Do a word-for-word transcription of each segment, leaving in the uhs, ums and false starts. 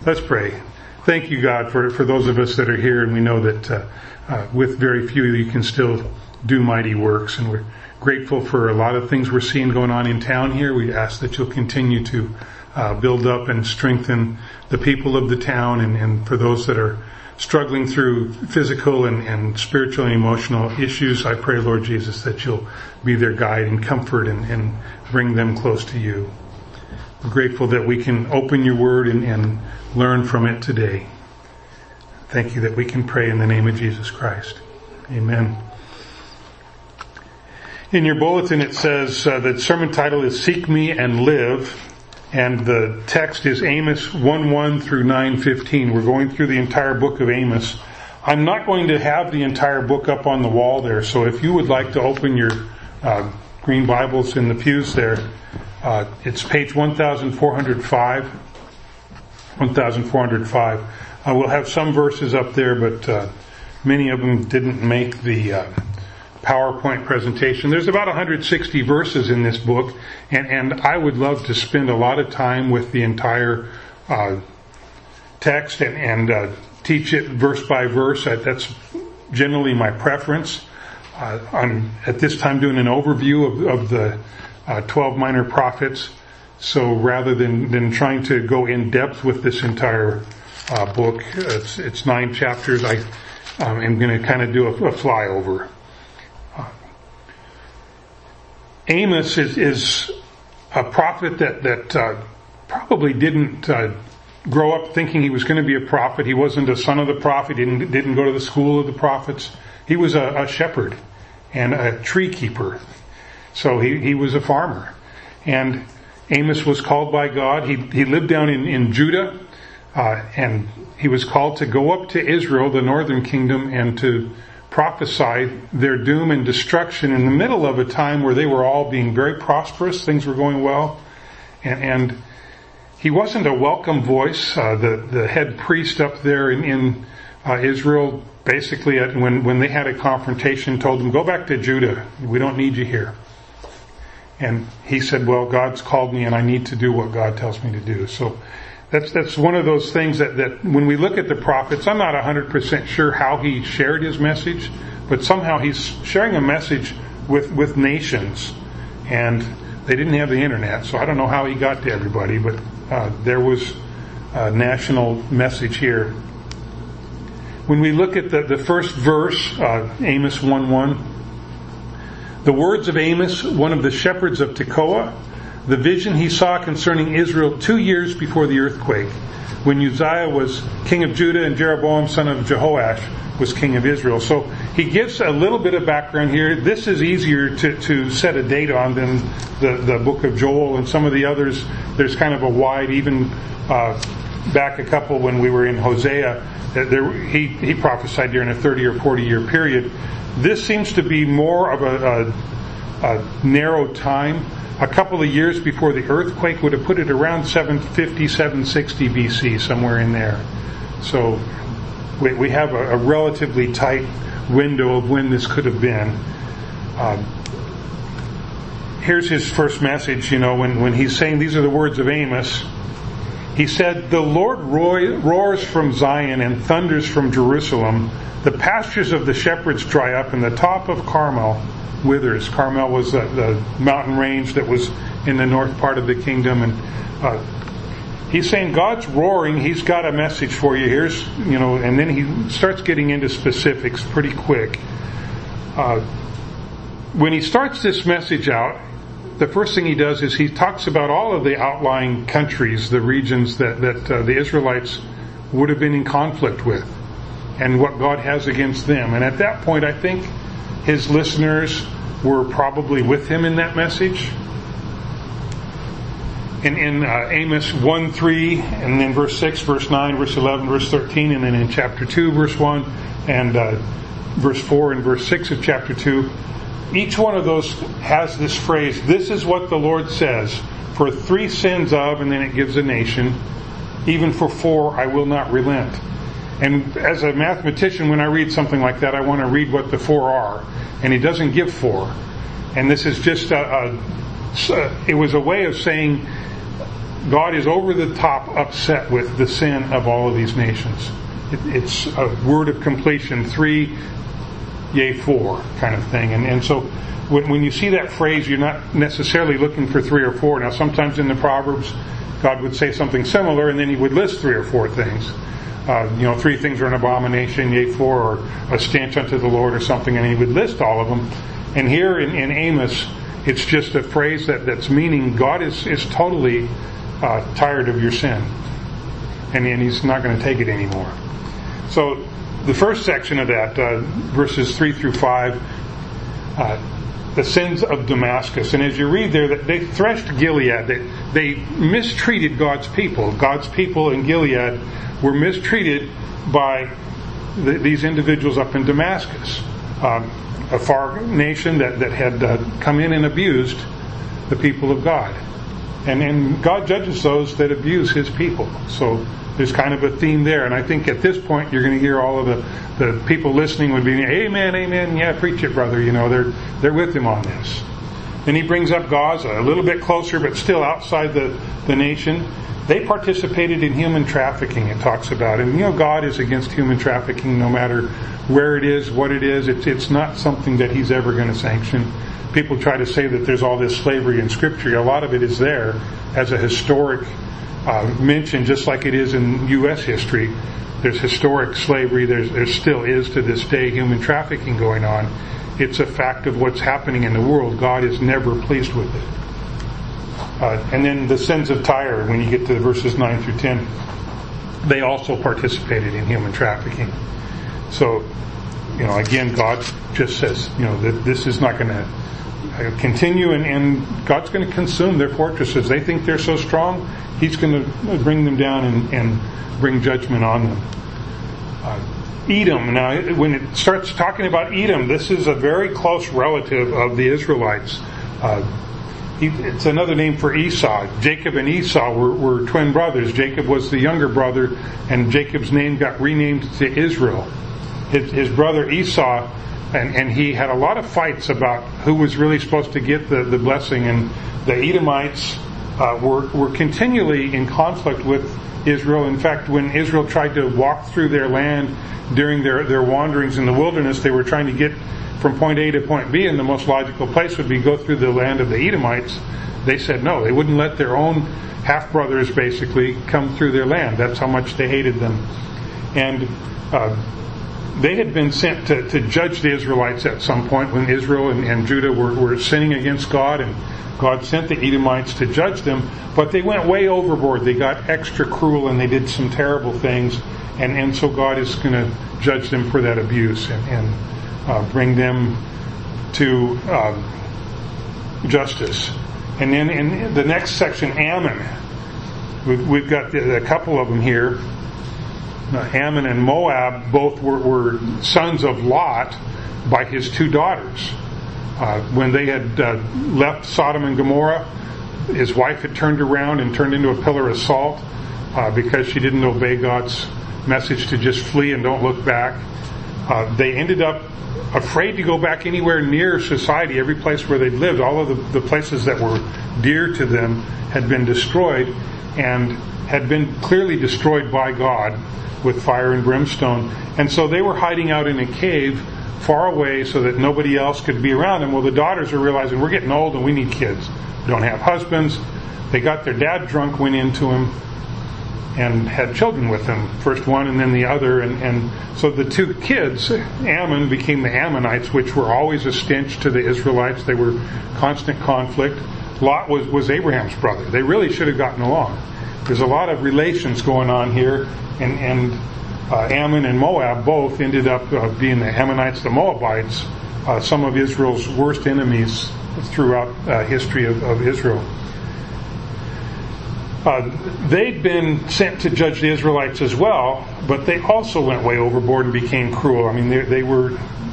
Let's pray. Thank you, God, for, for those of us that are here, and we know that uh, uh, with very few you can still do mighty works, and we're grateful for a lot of things we're seeing going on in town here. We ask that you'll continue to uh, build up and strengthen the people of the town, and, and for those that are struggling through physical and, and spiritual and emotional issues, I pray, Lord Jesus, that you'll be their guide and comfort and, and bring them close to you. We're grateful that we can open your word and, and learn from it today. Thank you that we can pray in the name of Jesus Christ. Amen. In your bulletin it says uh, the sermon title is Seek Me and Live, and the text is Amos one one through nine fifteen. We're going through the entire book of Amos. I'm not going to have the entire book up on the wall there, so if you would like to open your uh, green Bibles in the pews there, uh, it's page one thousand four hundred five. one thousand four hundred five. Uh, we'll have some verses up there, but uh, many of them didn't make the uh, PowerPoint presentation. There's about one hundred sixty verses in this book, and, and I would love to spend a lot of time with the entire uh, text and, and uh, teach it verse by verse. That's generally my preference. Uh, I'm at this time doing an overview of, of the uh, twelve minor prophets. So rather than, than trying to go in depth with this entire uh, book, it's, it's nine chapters. I um, am going to kind of do a, a flyover. Uh, Amos is, is a prophet that that uh, probably didn't uh, grow up thinking he was going to be a prophet. He wasn't a son of the prophet. He didn't didn't go to the school of the prophets. He was a, a shepherd and a tree keeper. So he, he was a farmer. And Amos was called by God. He he lived down in, in Judah, uh, and he was called to go up to Israel, the northern kingdom, and to prophesy their doom and destruction in the middle of a time where they were all being very prosperous. Things were going well. And, and he wasn't a welcome voice. Uh, the, the head priest up there in, in uh, Israel, basically, at, when, when they had a confrontation, told them, go back to Judah. We don't need you here. And he said, well, God's called me and I need to do what God tells me to do. So that's that's one of those things that, that when we look at the prophets, I'm not one hundred percent sure how he shared his message, but somehow he's sharing a message with, with nations. And they didn't have the internet, so I don't know how he got to everybody, but uh, there was a national message here. When we look at the, the first verse, uh, Amos one one, the words of Amos, one of the shepherds of Tekoa, the vision he saw concerning Israel two years before the earthquake, when Uzziah was king of Judah and Jeroboam son of Jehoash was king of Israel. So he gives a little bit of background here. This is easier to, to set a date on than the, the book of Joel and some of the others. There's kind of a wide, even uh, back a couple when we were in Hosea, there, he, he prophesied during a thirty or forty year period. This seems to be more of a, a, a narrow time. A couple of years before the earthquake would have put it around seven fifty, seven sixty B C, somewhere in there. So we, we have a, a relatively tight window of when this could have been. Um, here's his first message, you know, when, when he's saying these are the words of Amos. He said, the Lord roars from Zion and thunders from Jerusalem. The pastures of the shepherds dry up, and the top of Carmel withers. Carmel was the, the mountain range that was in the north part of the kingdom. And uh, he's saying God's roaring. He's got a message for you. Here's, you know, and then he starts getting into specifics pretty quick. Uh, when he starts this message out, the first thing he does is he talks about all of the outlying countries, the regions that, that uh, the Israelites would have been in conflict with, and what God has against them. And at that point, I think his listeners were probably with him in that message. In, in uh, Amos one three, and then verse six, verse nine, verse eleven, verse thirteen, and then in chapter two, verse one, and uh, verse four and verse six of chapter two, each one of those has this phrase, this is what the Lord says, for three sins of, and then it gives a nation, even for four I will not relent. And as a mathematician, when I read something like that, I want to read what the four are. And he doesn't give four. And this is just a, a it was a way of saying God is over the top upset with the sin of all of these nations. It, it's a word of completion, three, yea, four kind of thing. And, and so when, when you see that phrase, you're not necessarily looking for three or four. Now, sometimes in the Proverbs, God would say something similar, and then He would list three or four things. Uh, you know, three things are an abomination, yea, four, or a stench unto the Lord, or something, and He would list all of them. And here in, in Amos, it's just a phrase that, that's meaning God is, is totally uh, tired of your sin. And, and He's not going to take it anymore. So the first section of that, uh, verses three through five, uh, the sins of Damascus. And as you read there, they threshed Gilead. They, they mistreated God's people. God's people in Gilead were mistreated by the, these individuals up in Damascus. Um, a far nation that, that had uh, come in and abused the people of God. And, and God judges those that abuse His people. So there's kind of a theme there. And I think at this point you're going to hear all of the, the people listening would be, amen, amen, yeah, preach it, brother. You know, they're they're with Him on this. Then He brings up Gaza, a little bit closer, but still outside the, the nation. They participated in human trafficking, it talks about. And, you know, God is against human trafficking no matter where it is, what it is. It's, it's not something that He's ever going to sanction. People try to say that there's all this slavery in Scripture. A lot of it is there as a historic uh, mention, just like it is in U S history. There's historic slavery. There's, there still is to this day human trafficking going on. It's a fact of what's happening in the world. God is never pleased with it. Uh, and then the sins of Tyre, when you get to verses nine through ten, they also participated in human trafficking. So, you know, again, God just says, you know, that this is not going to continue, and, and God's going to consume their fortresses. They think they're so strong, He's going to bring them down and, and bring judgment on them. Uh, Edom, now when it starts talking about Edom, this is a very close relative of the Israelites. Uh, he, it's another name for Esau. Jacob and Esau were, were twin brothers. Jacob was the younger brother, and Jacob's name got renamed to Israel. His, his brother Esau, and, and he had a lot of fights about who was really supposed to get the, the blessing, and the Edomites uh, were, were continually in conflict with Israel. In fact, when Israel tried to walk through their land during their, their wanderings in the wilderness, they were trying to get from point A to point B, and the most logical place would be go through the land of the Edomites. They said no. They wouldn't let their own half-brothers basically come through their land. That's how much they hated them. And uh, they had been sent to, to judge the Israelites at some point when Israel and, and Judah were, were sinning against God, and God sent the Edomites to judge them, but they went way overboard. They got extra cruel and they did some terrible things, and, and so God is going to judge them for that abuse and, and uh, bring them to uh, justice. And then in the next section, Ammon. We've, we've got the, a couple of them here. Uh, Ammon and Moab both were, were sons of Lot by his two daughters. Uh, when they had uh, left Sodom and Gomorrah, his wife had turned around and turned into a pillar of salt uh, because she didn't obey God's message to just flee and don't look back. Uh, they ended up afraid to go back anywhere near society. Every place where they'd lived, all of the, the places that were dear to them had been destroyed, and had been clearly destroyed by God with fire and brimstone. And so they were hiding out in a cave far away so that nobody else could be around them. Well, the daughters are realizing we're getting old and we need kids. We don't have husbands. They got their dad drunk, went into him, and had children with him. First one and then the other. And, and so the two kids, Ammon, became the Ammonites, which were always a stench to the Israelites. They were constant conflict. Lot was, was Abraham's brother. They really should have gotten along. There's a lot of relations going on here, and, and uh, Ammon and Moab both ended up uh, being the Ammonites, the Moabites, uh, some of Israel's worst enemies throughout uh, history of, of Israel. Uh, they'd been sent to judge the Israelites as well, but they also went way overboard and became cruel. I mean, they, they were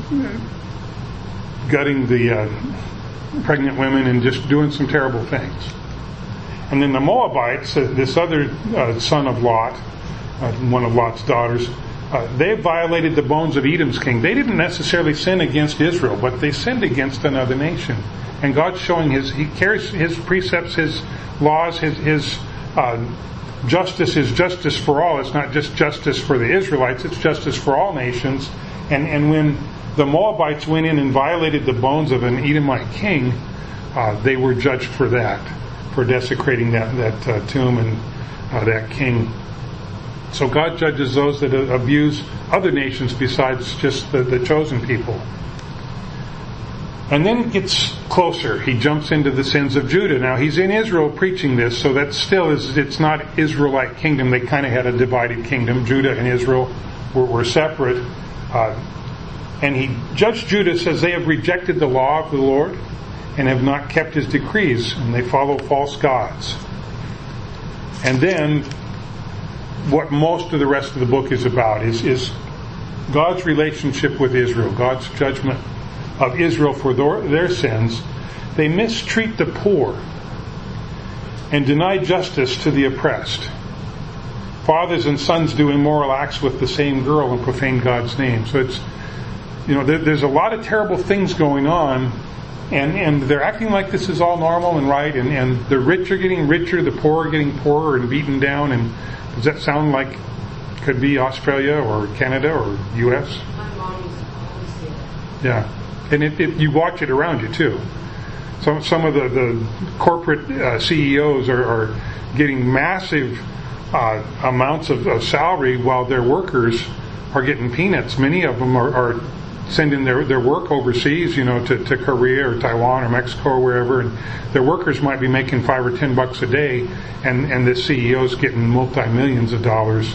gutting the uh, pregnant women and just doing some terrible things. And then the Moabites, uh, this other uh, son of Lot, uh, one of Lot's daughters, uh, they violated the bones of Edom's king. They didn't necessarily sin against Israel, but they sinned against another nation. And God's showing his, He carries his precepts, his laws, his, his uh, justice is justice for all. It's not just justice for the Israelites, it's justice for all nations. And, and when the Moabites went in and violated the bones of an Edomite king, uh, they were judged for that, for desecrating that, that uh, tomb and uh, that king. So God judges those that abuse other nations besides just the, the chosen people. And then it gets closer. He jumps into the sins of Judah. Now he's in Israel preaching this, so that still is, it's not Israelite kingdom. They kind of had a divided kingdom. Judah and Israel were, were separate. Uh, and he judged Judah, says they have rejected the law of the Lord and have not kept his decrees, and they follow false gods. And then what most of the rest of the book is about is, is God's relationship with Israel, God's judgment of Israel for their, their sins. They mistreat the poor and deny justice to the oppressed. Fathers and sons do immoral acts with the same girl and profane God's name. So it's, you know, there, there's a lot of terrible things going on, and, and they're acting like this is all normal and right, and, and the rich are getting richer, the poor are getting poorer and beaten down. And does that sound like could be Australia or Canada or U S? My mom used to always say that. Yeah. And it, it, you watch it around you too. Some some of the, the corporate uh, C E Os are, are getting massive uh, amounts of, of salary while their workers are getting peanuts. Many of them are, are sending their, their work overseas, you know, to, to Korea or Taiwan or Mexico or wherever, and their workers might be making five or ten bucks a day, and, and this C E O's getting multi-millions of dollars.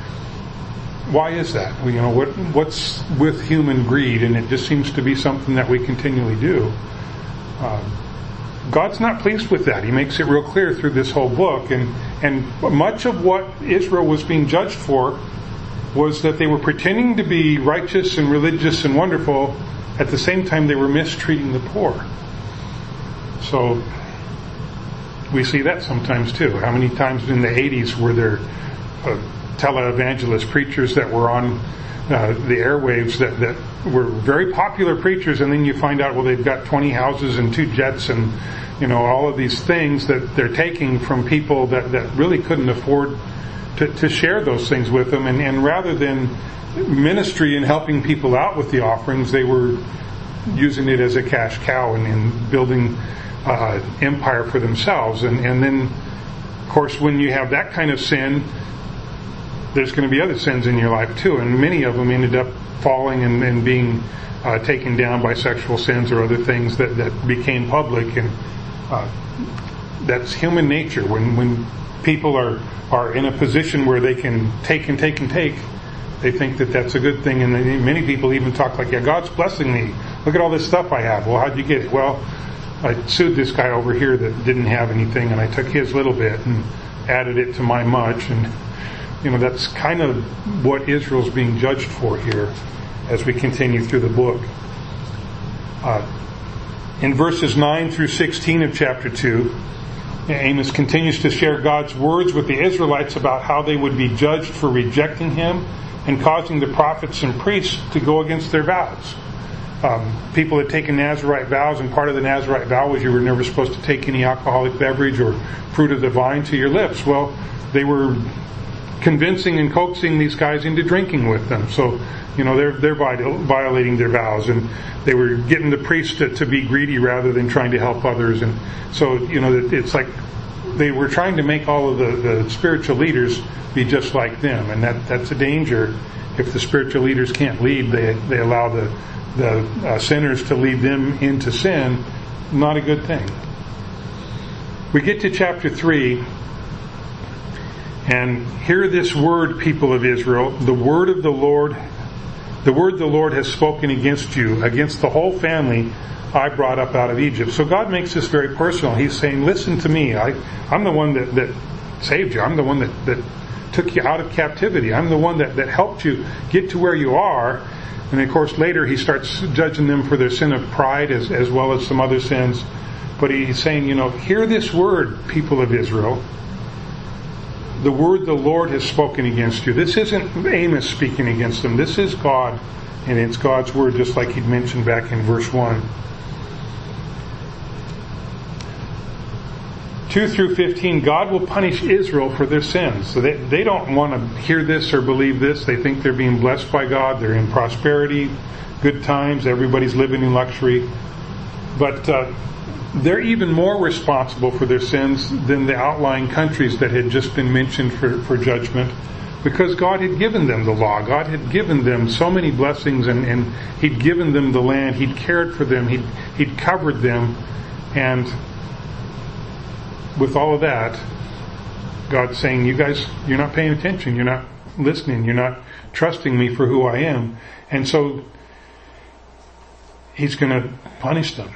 Why is that? Well, you know, what what's with human greed? And it just seems to be something that we continually do. Uh, God's not pleased with that. He makes it real clear through this whole book. And, and much of what Israel was being judged for was that they were pretending to be righteous and religious and wonderful. At the same time, they were mistreating the poor. So we see that sometimes too. How many times in the eighties were there uh, televangelist preachers that were on uh, the airwaves that, that were very popular preachers, and then you find out, well, they've got twenty houses and two jets and, you know, all of these things that they're taking from people that, that really couldn't afford to, to share those things with them. And, and rather than ministry and helping people out with the offerings, they were using it as a cash cow and, and building uh, empire for themselves. And, and then, of course, when you have that kind of sin, there's going to be other sins in your life too, and many of them ended up falling and, and being uh, taken down by sexual sins or other things that, that became public. And uh, that's human nature. When when people are are in a position where they can take and take and take, they think that that's a good thing. And then many people even talk like, "Yeah, God's blessing me. Look at all this stuff I have." Well, how'd you get it? Well, I sued this guy over here that didn't have anything, and I took his little bit and added it to my much. And you know, that's kind of what Israel's being judged for here as we continue through the book. Uh, in verses nine through sixteen of chapter two, Amos continues to share God's words with the Israelites about how they would be judged for rejecting Him and causing the prophets and priests to go against their vows. Um, people had taken Nazirite vows, and part of the Nazirite vow was you were never supposed to take any alcoholic beverage or fruit of the vine to your lips. Well, they were convincing and coaxing these guys into drinking with them. So, you know, they're they're violating their vows, and they were getting the priests to, to be greedy rather than trying to help others. And so, you know, it's like they were trying to make all of the, the spiritual leaders be just like them, and that that's a danger. If the spiritual leaders can't lead, they they allow the the uh, sinners to lead them into sin. Not a good thing. We get to chapter three. And hear this word, people of Israel, the word of the Lord, the word the Lord has spoken against you, against the whole family I brought up out of Egypt. So God makes this very personal. He's saying, listen to me. I, I'm the one that, that saved you. I'm the one that, that took you out of captivity. I'm the one that, that helped you get to where you are. And of course later he starts judging them for their sin of pride as, as well as some other sins. But he's saying, you know, hear this word, people of Israel. The word the Lord has spoken against you. This isn't Amos speaking against them. This is God, and it's God's word, just like he'd mentioned back in verse one. two through fifteen, God will punish Israel for their sins. So they, they don't want to hear this or believe this. They think they're being blessed by God. They're in prosperity, good times. Everybody's living in luxury. But uh, they're even more responsible for their sins than the outlying countries that had just been mentioned for, for judgment, because God had given them the law. God had given them so many blessings, and, and He'd given them the land. He'd cared for them. He'd, he'd covered them. And with all of that, God's saying, you guys, you're not paying attention. You're not listening. You're not trusting me for who I am. And so He's going to punish them.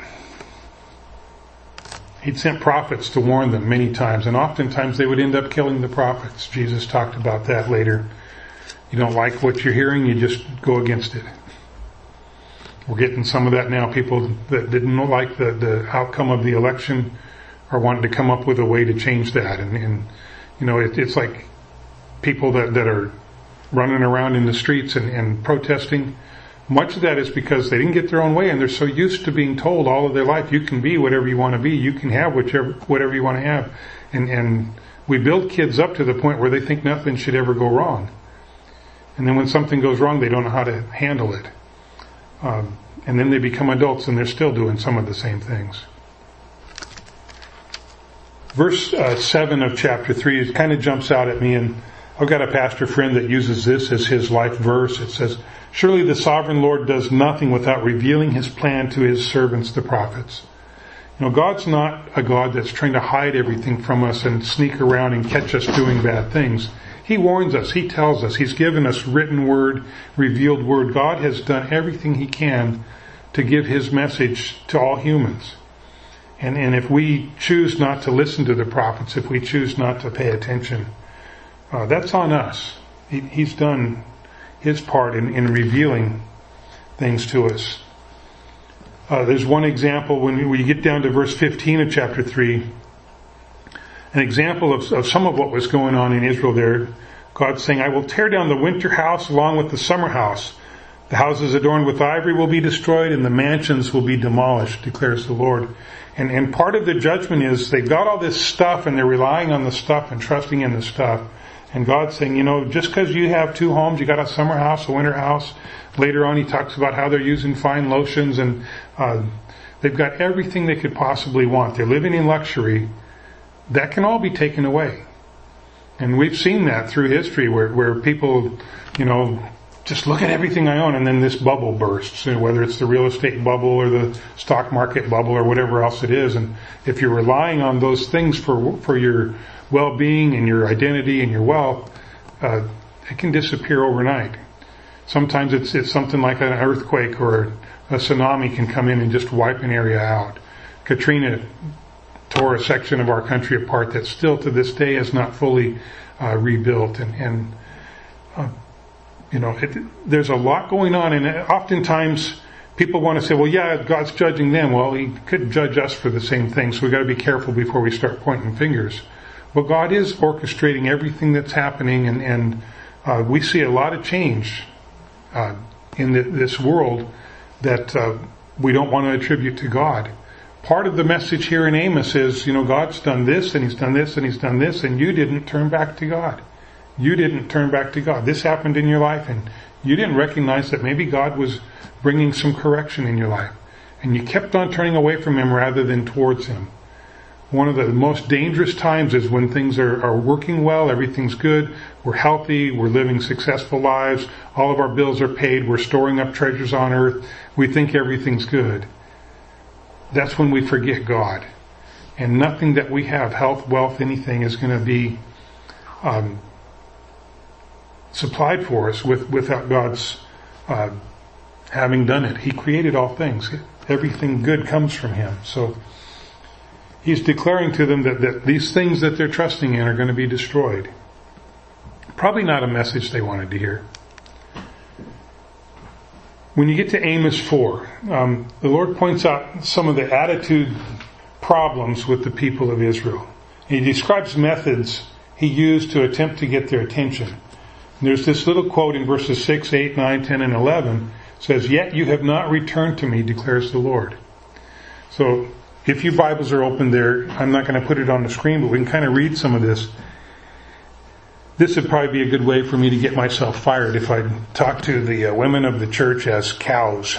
He'd sent prophets to warn them many times, and oftentimes they would end up killing the prophets. Jesus talked about that later. You don't like what you're hearing, you just go against it. We're getting some of that now. People that didn't like the, the outcome of the election are wanting to come up with a way to change that. And, and you know, it, it's like people that, that are running around in the streets and, and protesting. Much of that is because they didn't get their own way, and they're so used to being told all of their life, you can be whatever you want to be, you can have whichever, whatever you want to have. And, and we build kids up to the point where they think nothing should ever go wrong. And then when something goes wrong, they don't know how to handle it. Um, and then they become adults and they're still doing some of the same things. Verse uh, seven of chapter three, it kind of jumps out at me, and I've got a pastor friend that uses this as his life verse. It says, surely the sovereign Lord does nothing without revealing His plan to His servants, the prophets. You know, God's not a God that's trying to hide everything from us and sneak around and catch us doing bad things. He warns us. He tells us. He's given us written word, revealed word. God has done everything He can to give His message to all humans. And, and if we choose not to listen to the prophets, if we choose not to pay attention, uh, that's on us. He, he's done His part in, in revealing things to us. Uh, there's one example when we get down to verse fifteen of chapter three. An example of, of some of what was going on in Israel there. God's saying, I will tear down the winter house along with the summer house. The houses adorned with ivory will be destroyed, and the mansions will be demolished, declares the Lord. And, and part of the judgment is they've got all this stuff and they're relying on the stuff and trusting in the stuff. And God's saying, you know, just because you have two homes, you got a summer house, a winter house. Later on, He talks about how they're using fine lotions, and uh, they've got everything they could possibly want. They're living in luxury. That can all be taken away. And we've seen that through history where, where people, you know, just look at everything I own, and then this bubble bursts, you know, whether it's the real estate bubble or the stock market bubble or whatever else it is. And if you're relying on those things for for your well-being and your identity and your wealth, uh, it can disappear overnight. Sometimes it's it's something like an earthquake or a tsunami can come in and just wipe an area out. Katrina tore a section of our country apart that still to this day is not fully uh, rebuilt. And, and uh, you know, it, there's a lot going on, and oftentimes people want to say, well, yeah, God's judging them. Well, He could judge us for the same thing, so we've got to be careful before we start pointing fingers. But God is orchestrating everything that's happening, and, and uh, we see a lot of change uh, in the, this world that uh, we don't want to attribute to God. Part of the message here in Amos is, you know, God's done this, and He's done this, and He's done this, and you didn't turn back to God. You didn't turn back to God. This happened in your life, and you didn't recognize that maybe God was bringing some correction in your life. And you kept on turning away from Him rather than towards Him. One of the most dangerous times is when things are, are working well, everything's good, we're healthy, we're living successful lives, all of our bills are paid, we're storing up treasures on earth, we think everything's good. That's when we forget God. And nothing that we have, health, wealth, anything, is going to be um, supplied for us with, without God's uh, having done it. He created all things. Everything good comes from Him. So He's declaring to them that, that these things that they're trusting in are going to be destroyed. Probably not a message they wanted to hear. When you get to Amos four, um, the Lord points out some of the attitude problems with the people of Israel. He describes methods He used to attempt to get their attention. And there's this little quote in verses six, eight, nine, ten, and eleven. It says, yet you have not returned to me, declares the Lord. So if your Bibles are open there, I'm not going to put it on the screen, but we can kind of read some of this. This would probably be a good way for me to get myself fired if I talk to the uh, women of the church as cows.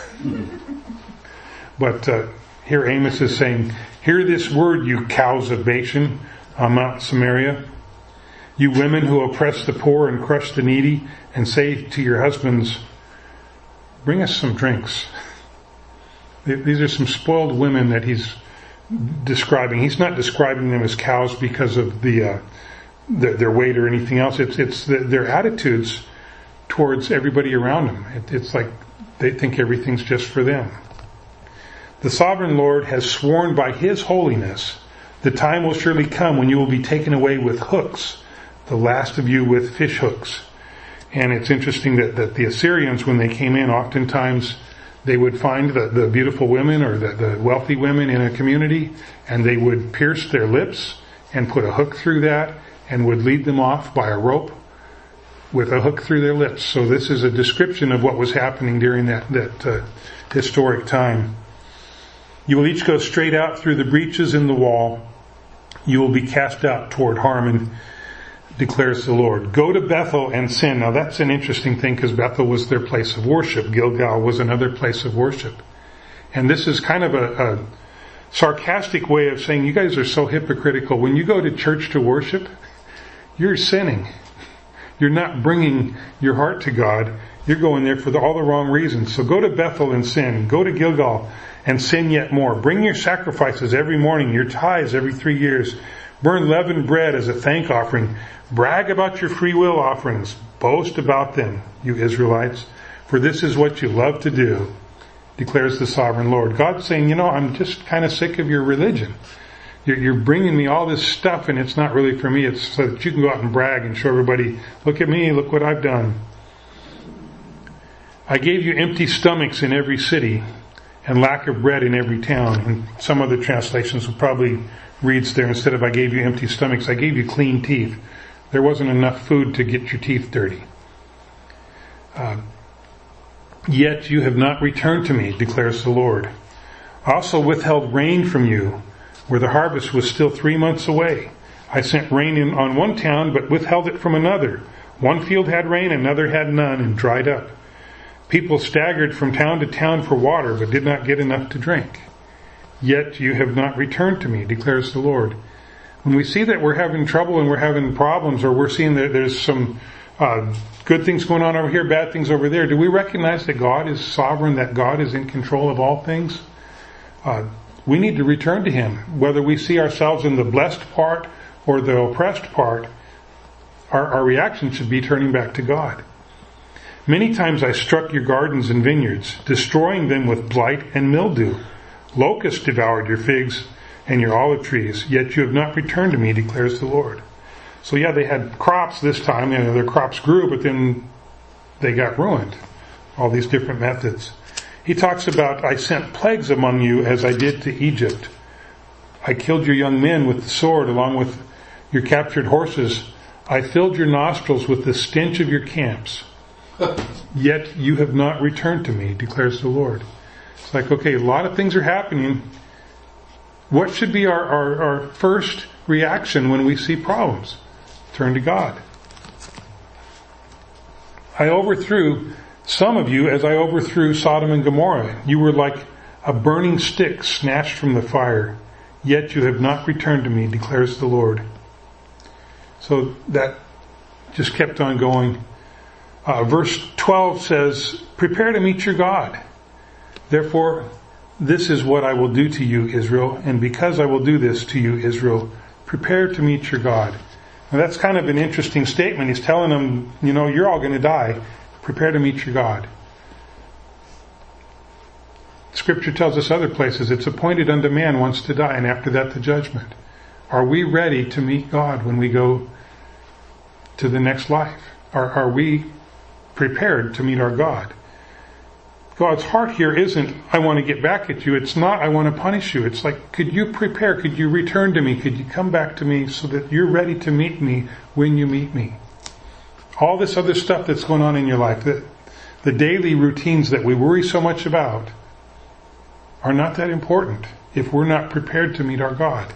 But uh, here Amos is saying, hear this word, you cows of Bashan on Mount Samaria. You women who oppress the poor and crush the needy, and say to your husbands, bring us some drinks. These are some spoiled women that he's describing. He's not describing them as cows because of the, uh, the their weight or anything else. It's it's the, their attitudes towards everybody around them. It, it's like they think everything's just for them. The sovereign Lord has sworn by His holiness, the time will surely come when you will be taken away with hooks, the last of you with fish hooks. And it's interesting that, that the Assyrians, when they came in, oftentimes they would find the, the beautiful women or the, the wealthy women in a community, and they would pierce their lips and put a hook through that and would lead them off by a rope with a hook through their lips. So this is a description of what was happening during that, that uh, historic time. You will each go straight out through the breaches in the wall. You will be cast out toward Harmon, declares the Lord. Go to Bethel and sin. Now that's an interesting thing because Bethel was their place of worship. Gilgal was another place of worship. And this is kind of a, a sarcastic way of saying, you guys are so hypocritical. When you go to church to worship, you're sinning. You're not bringing your heart to God. You're going there for the, all the wrong reasons. So go to Bethel and sin. Go to Gilgal and sin yet more. Bring your sacrifices every morning, your tithes every three years. Burn leavened bread as a thank offering. Brag about your free will offerings. Boast about them, you Israelites, for this is what you love to do, declares the sovereign Lord. God's saying, you know, I'm just kind of sick of your religion. You're, you're bringing me all this stuff and it's not really for me. It's so that you can go out and brag and show everybody, look at me, look what I've done. I gave you empty stomachs in every city and lack of bread in every town. And some other translations will probably reads there, instead of I gave you empty stomachs, I gave you clean teeth. There wasn't enough food to get your teeth dirty. Uh, Yet you have not returned to me, declares the Lord. I also withheld rain from you, where the harvest was still three months away. I sent rain in on one town, but withheld it from another. One field had rain, another had none, and dried up. People staggered from town to town for water, but did not get enough to drink. Yet you have not returned to me, declares the Lord. When we see that we're having trouble and we're having problems, or we're seeing that there's some uh, good things going on over here, bad things over there, do we recognize that God is sovereign, that God is in control of all things? Uh, we need to return to Him. Whether we see ourselves in the blessed part or the oppressed part, our, our reaction should be turning back to God. Many times I struck your gardens and vineyards, destroying them with blight and mildew. Locusts devoured your figs and your olive trees, yet you have not returned to me, declares the Lord. So yeah, they had crops this time, you know, their crops grew, but then they got ruined. All these different methods. He talks about, I sent plagues among you as I did to Egypt. I killed your young men with the sword along with your captured horses. I filled your nostrils with the stench of your camps. Yet you have not returned to me, declares the Lord. It's like, okay, a lot of things are happening. What should be our, our, our first reaction when we see problems? Turn to God. I overthrew some of you as I overthrew Sodom and Gomorrah. You were like a burning stick snatched from the fire. Yet you have not returned to me, declares the Lord. So that just kept on going. Uh, verse twelve says, prepare to meet your God. Therefore, this is what I will do to you, Israel. And because I will do this to you, Israel, prepare to meet your God. Now that's kind of an interesting statement. He's telling them, you know, you're all going to die. Prepare to meet your God. Scripture tells us other places, it's appointed unto man once to die, and after that the judgment. Are we ready to meet God when we go to the next life? Are, are we prepared to meet our God? God's heart here isn't, I want to get back at you. It's not, I want to punish you. It's like, could you prepare? Could you return to me? Could you come back to me so that you're ready to meet me when you meet me? All this other stuff that's going on in your life, the, the daily routines that we worry so much about, are not that important. if we're not prepared to meet our God.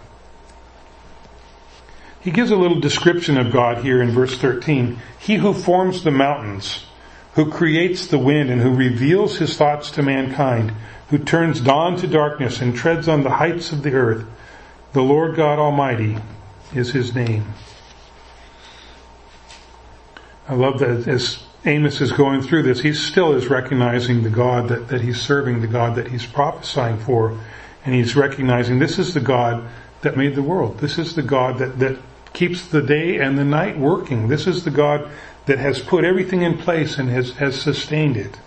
He gives a little description of God here in verse thirteen. He who forms the mountains, who creates the wind, and who reveals his thoughts to mankind, who turns dawn to darkness and treads on the heights of the earth. The Lord God Almighty is his name. I love that as Amos is going through this, he still is recognizing the God that, that he's serving, the God that he's prophesying for. And he's recognizing this is the God that made the world. This is the God that, that keeps the day and the night working. This is the God that has put everything in place and has, has sustained it.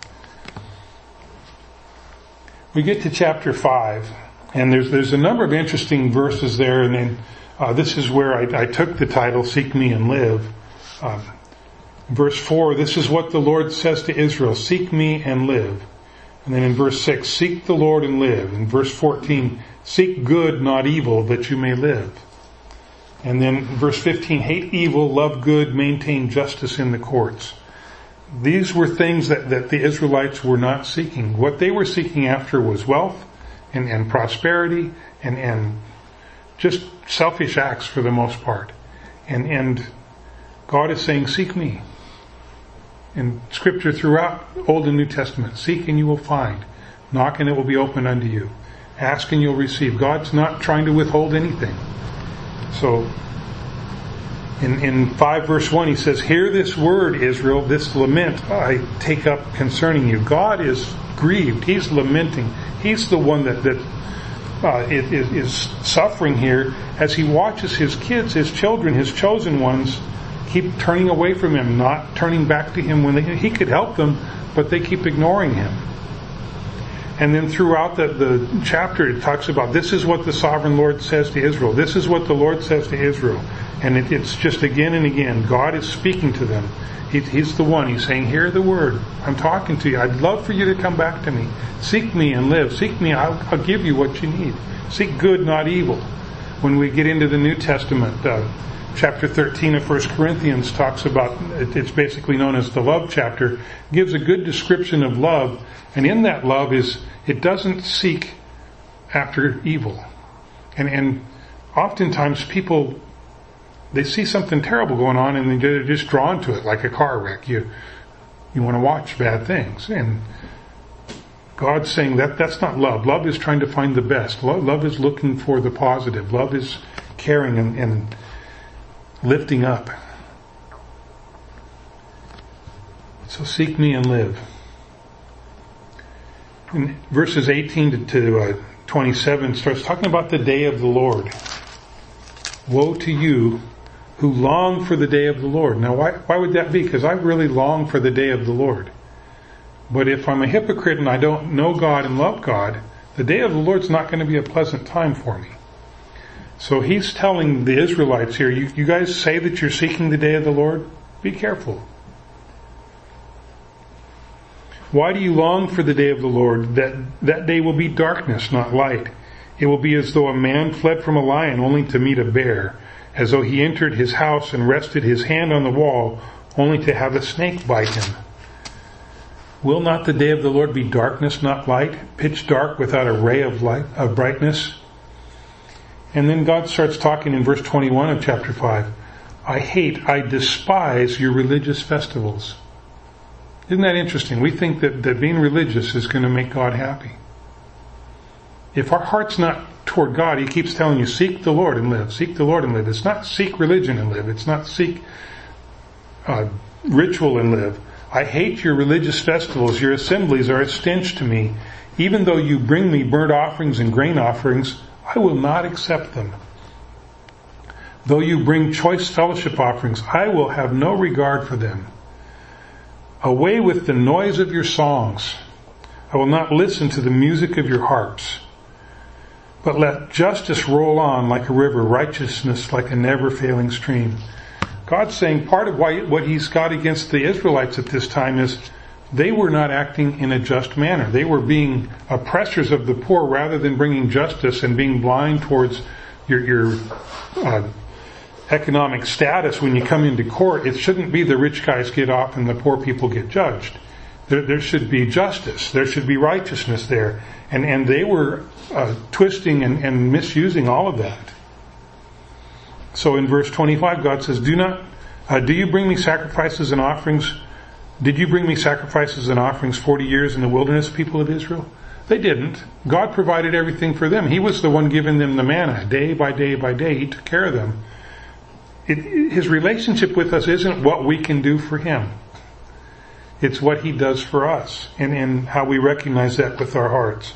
We get to chapter five, and there's there's a number of interesting verses there, and then uh, this is where I, I took the title, Seek Me and Live. Um, verse four, this is what the Lord says to Israel, seek me and live. And then in verse six, seek the Lord and live. In verse fourteen, seek good, not evil, that you may live. And then verse fifteen, hate evil, love good, maintain justice in the courts. These were things that, that the Israelites were not seeking. What they were seeking after was wealth and, and prosperity and, and just selfish acts for the most part. And, and God is saying, seek me. In Scripture throughout Old and New Testament, seek and you will find. Knock and it will be opened unto you. Ask and you'll receive. God's not trying to withhold anything. So, in, in five verse one, he says, hear this word, Israel, this lament I take up concerning you. God is grieved. He's lamenting. He's the one that, that uh, is, is suffering here as he watches his kids, his children, his chosen ones keep turning away from him, not turning back to him when they, he could help them, but they keep ignoring him. And then throughout the, the chapter, it talks about this is what the sovereign Lord says to Israel. This is what the Lord says to Israel. And it, it's just again and again, God is speaking to them. He, he's the one. He's saying, hear the word. I'm talking to you. I'd love for you to come back to me. Seek me and live. Seek me. I'll, I'll give you what you need. Seek good, not evil. When we get into the New Testament, uh, chapter thirteen of First Corinthians talks about, it's basically known as the love chapter, gives a good description of love. And in that love is, it doesn't seek after evil. And, and oftentimes people, they see something terrible going on and they're just drawn to it like a car wreck. You, you want to watch bad things. And God's saying that that's not love. Love is trying to find the best. Love, love is looking for the positive. Love is caring and, and lifting up. So seek me and live. In verses eighteen to, to uh, twenty-seven starts talking about the day of the Lord. Woe to you who long for the day of the Lord. Now why, why would that be? Because I really long for the day of the Lord. But if I'm a hypocrite and I don't know God and love God, the day of the Lord's not going to be a pleasant time for me. So he's telling the Israelites here, you, you guys say that you're seeking the day of the Lord? Be careful. Why do you long for the day of the Lord? That, that day will be darkness, not light. It will be as though a man fled from a lion only to meet a bear, as though he entered his house and rested his hand on the wall only to have a snake bite him. Will not the day of the Lord be darkness, not light, pitch dark without a ray of light, of brightness? And then God starts talking in verse twenty-one of chapter five. I hate, I despise your religious festivals. Isn't that interesting? We think that, that being religious is going to make God happy. If our heart's not toward God, he keeps telling you, seek the Lord and live. Seek the Lord and live. It's not seek religion and live. It's not seek uh, ritual and live. I hate your religious festivals. Your assemblies are a stench to me. Even though you bring me burnt offerings and grain offerings, I will not accept them. Though you bring choice fellowship offerings, I will have no regard for them. Away with the noise of your songs. I will not listen to the music of your harps. But let justice roll on like a river, righteousness like a never-failing stream. God's saying part of why, what he's got against the Israelites at this time is they were not acting in a just manner. They were being oppressors of the poor rather than bringing justice and being blind towards your, your uh, economic status when you come into court. It shouldn't be the rich guys get off and the poor people get judged. There, there should be justice. There should be righteousness there. And, and they were uh, twisting and, and misusing all of that. So in verse twenty-five, God says, "Do not, uh, do you bring me sacrifices and offerings? Did you bring me sacrifices and offerings forty years in the wilderness, people of Israel?" They didn't. God provided everything for them. He was the one giving them the manna day by day by day. He took care of them. It, his relationship with us isn't what we can do for Him. It's what He does for us, and, and how we recognize that with our hearts.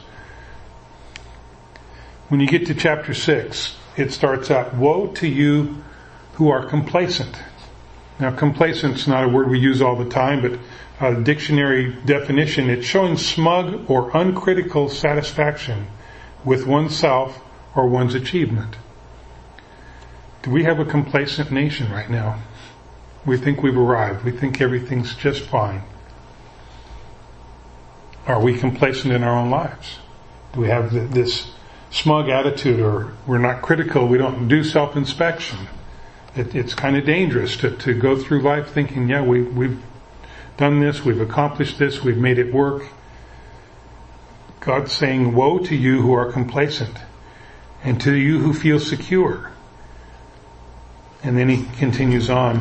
When you get to chapter six, it starts out, "Woe to you who are complacent." Now, complacent's not a word we use all the time, but a dictionary definition, it's showing smug or uncritical satisfaction with oneself or one's achievement. Do we have a complacent nation right now? We think we've arrived. We think everything's just fine. Are we complacent in our own lives? Do we have this smug attitude, or we're not critical, we don't do self-inspection? It, it's kind of dangerous to, to go through life thinking, yeah, we, we've done this, we've accomplished this, we've made it work. God's saying, "Woe to you who are complacent, and to you who feel secure." And then He continues on.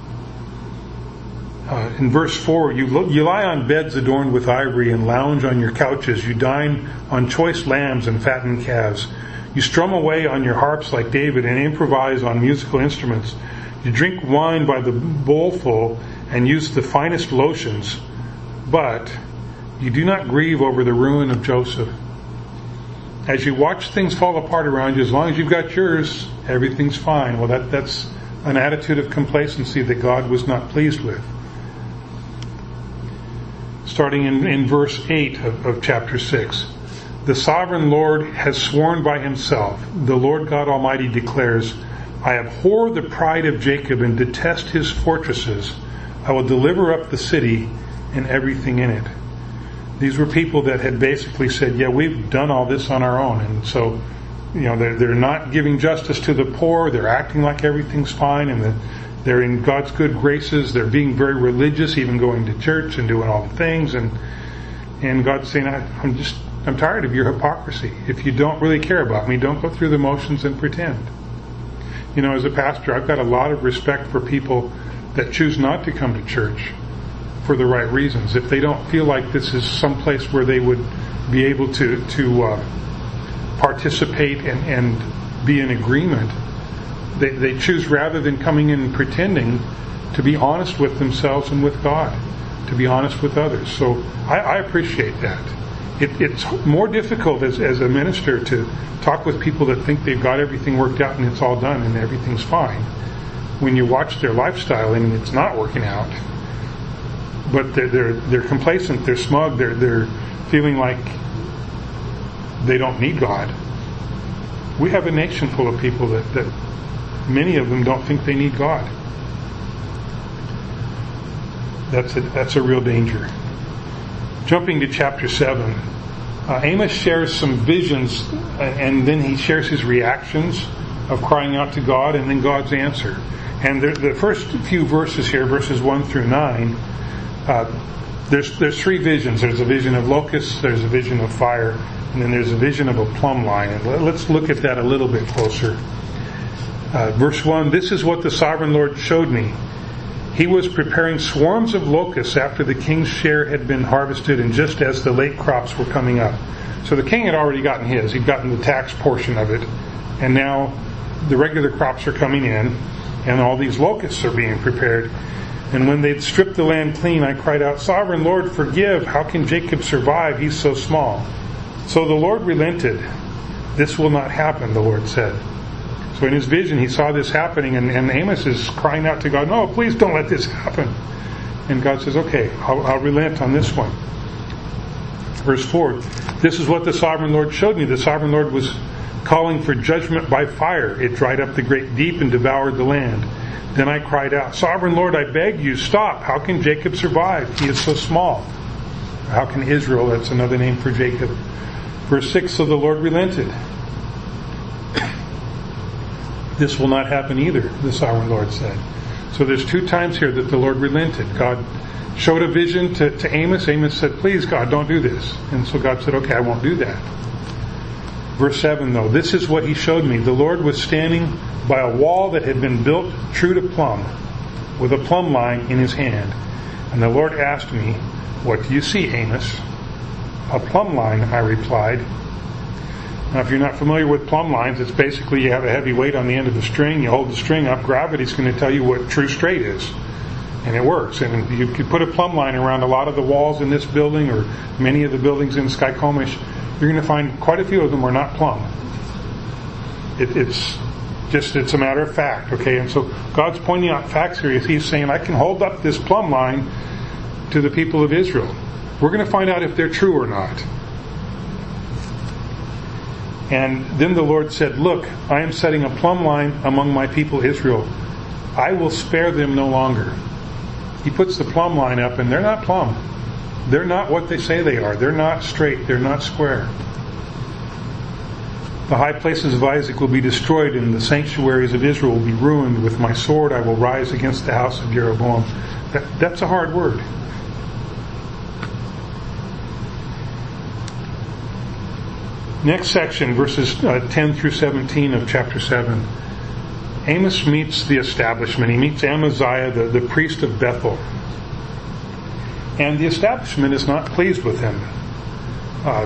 Uh, in verse four, you, lo- you lie on beds adorned with ivory and lounge on your couches. You dine on choice lambs and fattened calves. You strum away on your harps like David and improvise on musical instruments. You drink wine by the bowlful and use the finest lotions, but you do not grieve over the ruin of Joseph. As you watch things fall apart around you, as long as you've got yours, everything's fine. Well, that, that's an attitude of complacency that God was not pleased with. Starting in, in verse eight of, of chapter six. "The sovereign Lord has sworn by Himself. The Lord God Almighty declares, I abhor the pride of Jacob and detest his fortresses. I will deliver up the city and everything in it." These were people that had basically said, yeah, we've done all this on our own. And so, you know, they're, they're not giving justice to the poor. They're acting like everything's fine, and the, they're in God's good graces. They're being very religious, even going to church and doing all the things. And, and God's saying, I, I'm just, I'm tired of your hypocrisy. If you don't really care about me, don't go through the motions and pretend. You know, as a pastor, I've got a lot of respect for people that choose not to come to church for the right reasons. If they don't feel like this is some place where they would be able to to uh, participate and, and be in agreement, they, they choose, rather than coming in and pretending, to be honest with themselves and with God, to be honest with others. So I, I appreciate that. It, it's more difficult as, as a minister to talk with people that think they've got everything worked out and it's all done and everything's fine, when you watch their lifestyle and it's not working out. But they're they're, they're complacent, they're smug, they're they're feeling like they don't need God. We have a nation full of people that, that many of them don't think they need God. That's a, that's a real danger. Jumping to chapter seven, uh, Amos shares some visions, and then he shares his reactions of crying out to God, and then God's answer. And the, the first few verses here, verses one through nine, uh, there's there's three visions. There's a vision of locusts, there's a vision of fire, and then there's a vision of a plumb line. And let's look at that a little bit closer. Uh, verse one, "This is what the sovereign Lord showed me. He was preparing swarms of locusts after the king's share had been harvested and just as the late crops were coming up." So the king had already gotten his. He'd gotten the tax portion of it. And now the regular crops are coming in, and all these locusts are being prepared. "And when they'd stripped the land clean, I cried out, 'Sovereign Lord, forgive. How can Jacob survive? He's so small.' So the Lord relented. 'This will not happen,' the Lord said." So in his vision, he saw this happening, and, and Amos is crying out to God, "No, please don't let this happen." And God says, "Okay, I'll, I'll relent on this one." Verse four, "This is what the sovereign Lord showed me. The sovereign Lord was calling for judgment by fire. It dried up the great deep and devoured the land. Then I cried out, 'Sovereign Lord, I beg you, stop. How can Jacob survive? He is so small.'" How can Israel? That's another name for Jacob. Verse six, "So the Lord relented. 'This will not happen either,' the sovereign Lord said." So there's two times here that the Lord relented. God showed a vision to, to Amos. Amos said, please God, don't do this. And so God said, okay, I won't do that. Verse seven though, this is what he showed me. The Lord was standing by a wall that had been built true to plumb, with a plumb line in his hand. And the Lord asked me, what do you see, Amos? A plumb line, I replied. Now, if you're not familiar with plumb lines, it's basically you have a heavy weight on the end of the string, you hold the string up, gravity's going to tell you what true straight is. And it works. And you could put a plumb line around a lot of the walls in this building or many of the buildings in Skykomish. You're going to find quite a few of them are not plumb. It, it's just, it's a matter of fact, okay? And so God's pointing out facts here. He's saying, I can hold up this plumb line to the people of Israel. We're going to find out if they're true or not. And then the Lord said, look, I am setting a plumb line among my people Israel. I will spare them no longer. He puts the plumb line up, and they're not plumb. They're not what they say they are. They're not straight. They're not square. The high places of Isaac will be destroyed, and the sanctuaries of Israel will be ruined. With my sword I will rise against the house of Jeroboam. That, that's a hard word. Next section, verses uh, ten through seventeen of chapter seven. Amos meets the establishment. He meets Amaziah, the, the priest of Bethel. And the establishment is not pleased with him. Uh,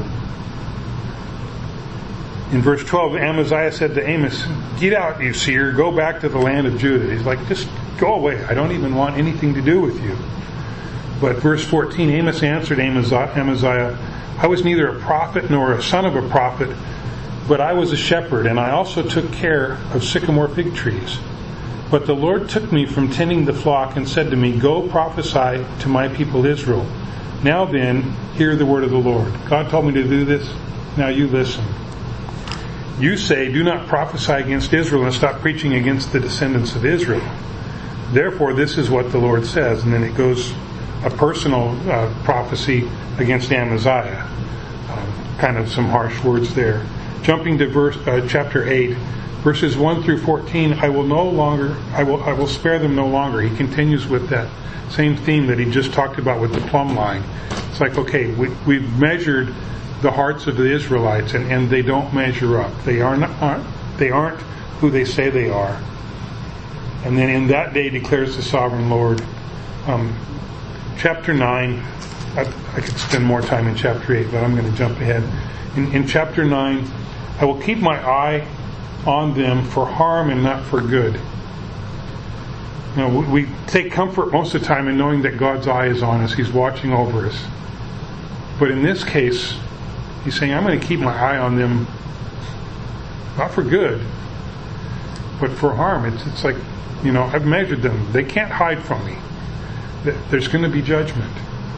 in verse twelve, Amaziah said to Amos, get out, you seer, go back to the land of Judah. He's like, just go away. I don't even want anything to do with you. But verse fourteen, Amos answered Amaziah, I was neither a prophet nor a son of a prophet, but I was a shepherd, and I also took care of sycamore fig trees. But the Lord took me from tending the flock and said to me, go prophesy to my people Israel. Now then, hear the word of the Lord. God told me to do this. Now you listen. You say, do not prophesy against Israel and stop preaching against the descendants of Israel. Therefore, this is what the Lord says. And then it goes a personal uh, prophecy against Amaziah. Uh, kind of some harsh words there. Jumping to verse uh, chapter eight, verses one through fourteen. I will no longer, I will, I will spare them no longer. He continues with that same theme that he just talked about with the plumb line. It's like, okay, we, we've measured the hearts of the Israelites, and, and they don't measure up. They are not, aren't, they aren't who they say they are. And then in that day declares the sovereign Lord. Um, chapter nine. I, I could spend more time in chapter eight, but I'm going to jump ahead. In, in chapter nine, I will keep my eye on them for harm and not for good. You know, we, we take comfort most of the time in knowing that God's eye is on us. He's watching over us. But in this case, he's saying, I'm going to keep my eye on them, not for good, but for harm. It's, it's like, you know, I've measured them. They can't hide from me. There's going to be judgment.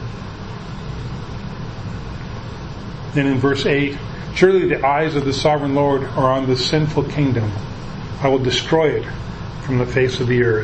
Then in verse eight, surely the eyes of the sovereign Lord are on the sinful kingdom. I will destroy it from the face of the earth.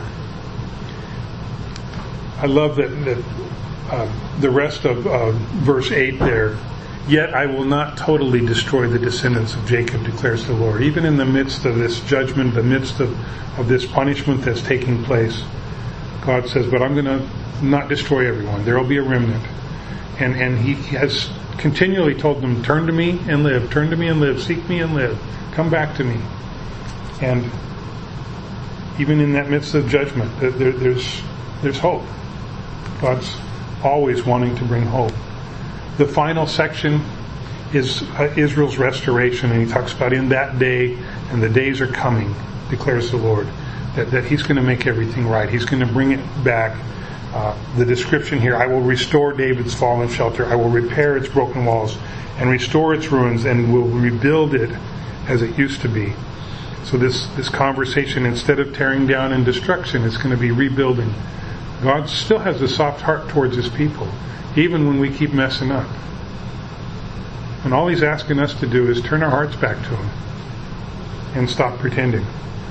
I love that, that uh, the rest of uh, verse eight there. Yet I will not totally destroy the descendants of Jacob, declares the Lord. Even in the midst of this judgment, the midst of, of this punishment that's taking place, God says, but I'm going to not destroy everyone. There will be a remnant. And, and he has continually told them, turn to me and live, turn to me and live, seek me and live, come back to me. And even in that midst of judgment, there, there's there's hope. God's always wanting to bring hope. The final section is uh, Israel's restoration, and he talks about in that day, and the days are coming, declares the Lord, that, that he's going to make everything right. He's going to bring it back. Uh, the description here, I will restore David's fallen shelter. I will repair its broken walls and restore its ruins and will rebuild it as it used to be. So this, this conversation, instead of tearing down and destruction, it's going to be rebuilding. God still has a soft heart towards his people, even when we keep messing up. And all he's asking us to do is turn our hearts back to him and stop pretending.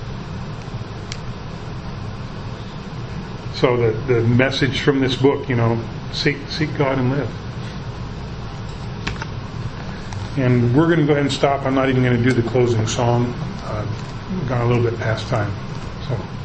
So the, the message from this book, you know, seek seek God and live. And we're going to go ahead and stop. I'm not even going to do the closing song. Uh, we've gone a little bit past time. So.